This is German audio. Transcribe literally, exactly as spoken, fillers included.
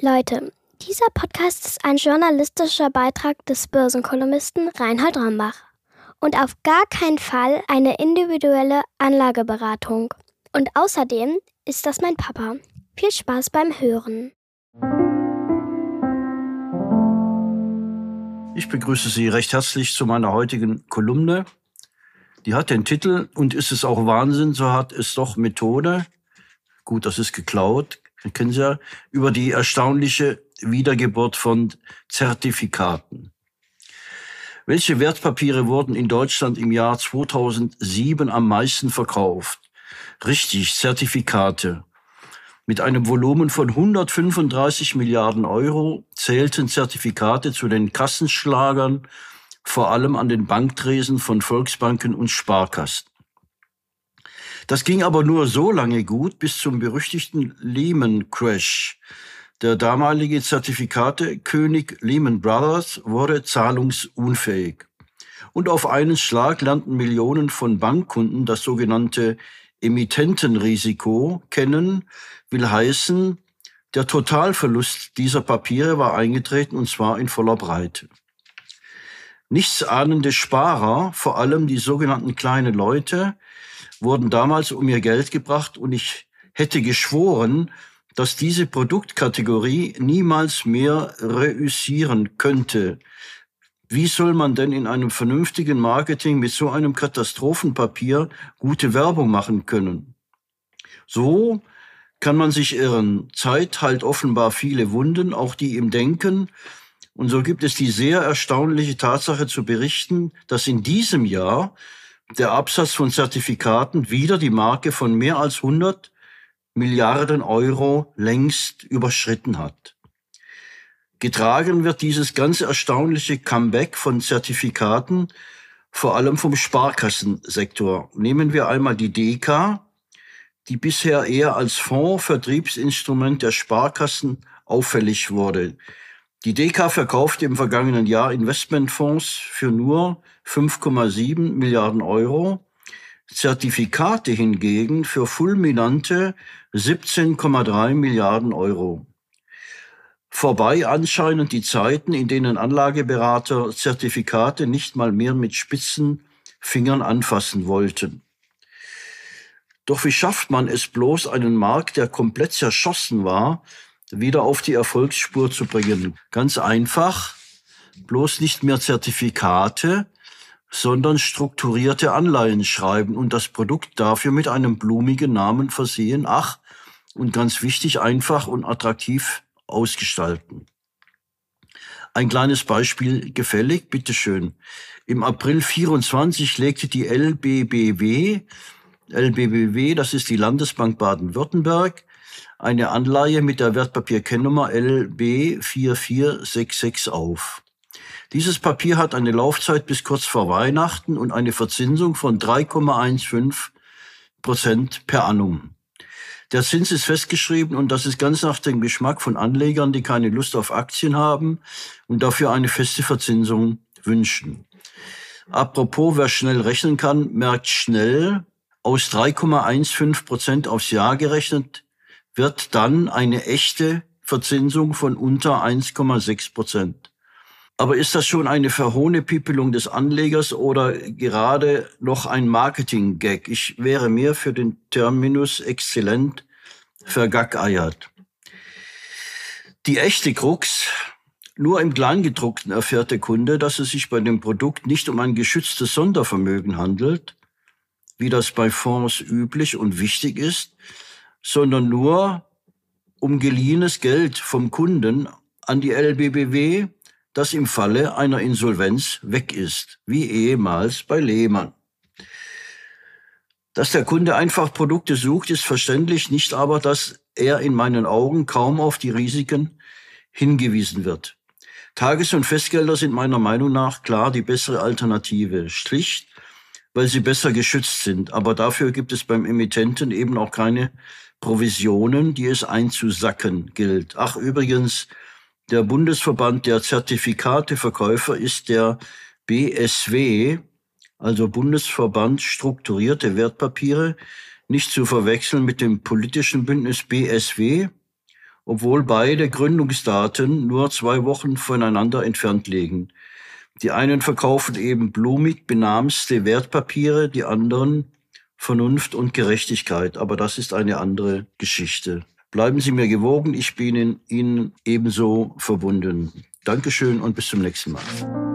Leute, dieser Podcast ist ein journalistischer Beitrag des Börsenkolumnisten Reinhold Rombach und auf gar keinen Fall eine individuelle Anlageberatung. Und außerdem ist das mein Papa. Viel Spaß beim Hören. Ich begrüße Sie recht herzlich zu meiner heutigen Kolumne. Die hat den Titel „Und ist es auch Wahnsinn, so hat es doch Methode?" Gut, das ist geklaut, kennen Sie ja, über die erstaunliche Wiedergeburt von Zertifikaten. Welche Wertpapiere wurden in Deutschland im Jahr zweitausendsieben am meisten verkauft? Richtig, Zertifikate. Mit einem Volumen von hundertfünfunddreißig Milliarden Euro zählten Zertifikate zu den Kassenschlagern, vor allem an den Banktresen von Volksbanken und Sparkassen. Das ging aber nur so lange gut bis zum berüchtigten Lehman-Crash. Der damalige Zertifikatekönig Lehman Brothers wurde zahlungsunfähig. Und auf einen Schlag lernten Millionen von Bankkunden das sogenannte Emittentenrisiko kennen, will heißen, der Totalverlust dieser Papiere war eingetreten, und zwar in voller Breite. Nichtsahnende Sparer, vor allem die sogenannten kleinen Leute, wurden damals um ihr Geld gebracht, und ich hätte geschworen, dass diese Produktkategorie niemals mehr reüssieren könnte. Wie soll man denn in einem vernünftigen Marketing mit so einem Katastrophenpapier gute Werbung machen können? So kann man sich irren. Zeit heilt offenbar viele Wunden, auch die im Denken. Und so gibt es die sehr erstaunliche Tatsache zu berichten, dass in diesem Jahr der Absatz von Zertifikaten wieder die Marke von mehr als hundert Milliarden Euro längst überschritten hat. Getragen wird dieses ganz erstaunliche Comeback von Zertifikaten vor allem vom Sparkassensektor. Nehmen wir einmal die D K, die bisher eher als Fondsvertriebsinstrument der Sparkassen auffällig wurde. Die D K verkaufte im vergangenen Jahr Investmentfonds für nur fünf Komma sieben Milliarden Euro, Zertifikate hingegen für fulminante siebzehn Komma drei Milliarden Euro. Vorbei anscheinend die Zeiten, in denen Anlageberater Zertifikate nicht mal mehr mit spitzen Fingern anfassen wollten. Doch wie schafft man es bloß, einen Markt, der komplett zerschossen war, wieder auf die Erfolgsspur zu bringen? Ganz einfach, bloß nicht mehr Zertifikate, sondern strukturierte Anleihen schreiben und das Produkt dafür mit einem blumigen Namen versehen. Ach, und ganz wichtig, einfach und attraktiv ausgestalten. Ein kleines Beispiel gefällig, bitteschön. Im April vierundzwanzig legte die L B B W, L B B W, das ist die Landesbank Baden-Württemberg, eine Anleihe mit der Wertpapierkennnummer L B vier vier sechs sechs auf. Dieses Papier hat eine Laufzeit bis kurz vor Weihnachten und eine Verzinsung von drei Komma fünfzehn Prozent per annum. Der Zins ist festgeschrieben, und das ist ganz nach dem Geschmack von Anlegern, die keine Lust auf Aktien haben und dafür eine feste Verzinsung wünschen. Apropos, wer schnell rechnen kann, merkt schnell, aus drei Komma fünfzehn Prozent aufs Jahr gerechnet wird dann eine echte Verzinsung von unter eins Komma sechs Prozent. Aber ist das schon eine Verhohnepiepelung des Anlegers oder gerade noch ein Marketing-Gag? Ich wäre mehr für den Terminus exzellent vergackeiert. Die echte Krux: Nur im Kleingedruckten erfährt der Kunde, dass es sich bei dem Produkt nicht um ein geschütztes Sondervermögen handelt, wie das bei Fonds üblich und wichtig ist, sondern nur um geliehenes Geld vom Kunden an die L B B W, das im Falle einer Insolvenz weg ist, wie ehemals bei Lehman. Dass der Kunde einfach Produkte sucht, ist verständlich, nicht aber, dass er in meinen Augen kaum auf die Risiken hingewiesen wird. Tages- und Festgelder sind meiner Meinung nach klar die bessere Alternative, schlicht, weil sie besser geschützt sind. Aber dafür gibt es beim Emittenten eben auch keine Provisionen, die es einzusacken gilt. Ach, übrigens, der Bundesverband der Zertifikateverkäufer ist der B S W, also Bundesverband Strukturierte Wertpapiere, nicht zu verwechseln mit dem politischen Bündnis B S W, obwohl beide Gründungsdaten nur zwei Wochen voneinander entfernt liegen. Die einen verkaufen eben blumig benamste Wertpapiere, die anderen Vernunft und Gerechtigkeit. Aber das ist eine andere Geschichte. Bleiben Sie mir gewogen, ich bin Ihnen ebenso verbunden. Dankeschön und bis zum nächsten Mal.